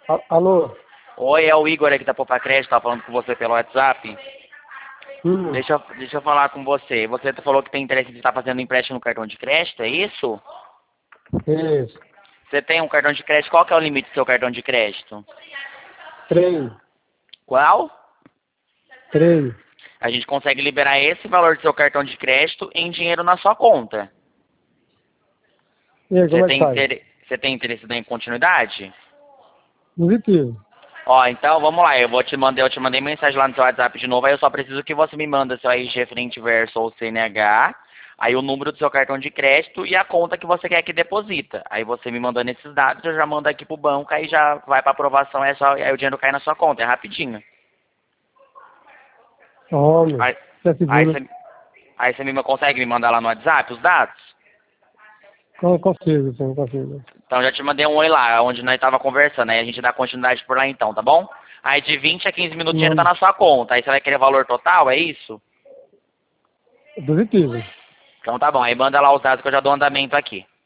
Alô? Oi, é o Igor aqui da Poupa Crédito, tá falando com você pelo WhatsApp. Deixa eu falar com você. Você falou que tem interesse de estar fazendo empréstimo no cartão de crédito, é isso? Isso. Você tem um cartão de crédito, qual que é o limite do seu cartão de crédito? 3. Qual? 3. A gente consegue liberar esse valor do seu cartão de crédito em dinheiro na sua conta. E aí, como é que faz? Você tem interesse em continuidade? Positivo. Ó, então vamos lá, eu te mandei mensagem lá no seu WhatsApp de novo, aí eu só preciso que você me manda seu RG frente e verso ou CNH, aí o número do seu cartão de crédito e a conta que você quer que deposita. Aí você me mandando esses dados, eu já mando aqui pro banco, aí já vai pra aprovação, aí o dinheiro cai na sua conta, é rapidinho. Homem. Aí, Você é aí, seguro? você, aí você consegue me mandar lá no WhatsApp os dados? Consigo, sim, consigo. Então já te mandei um oi lá, onde nós tava conversando, aí a gente dá continuidade por lá então, tá bom? Aí de 20 a 15 minutos o dinheiro tá Mano, na sua conta, aí você vai querer valor total, é isso? positivo. Então tá bom, aí manda lá os dados que eu já dou andamento aqui.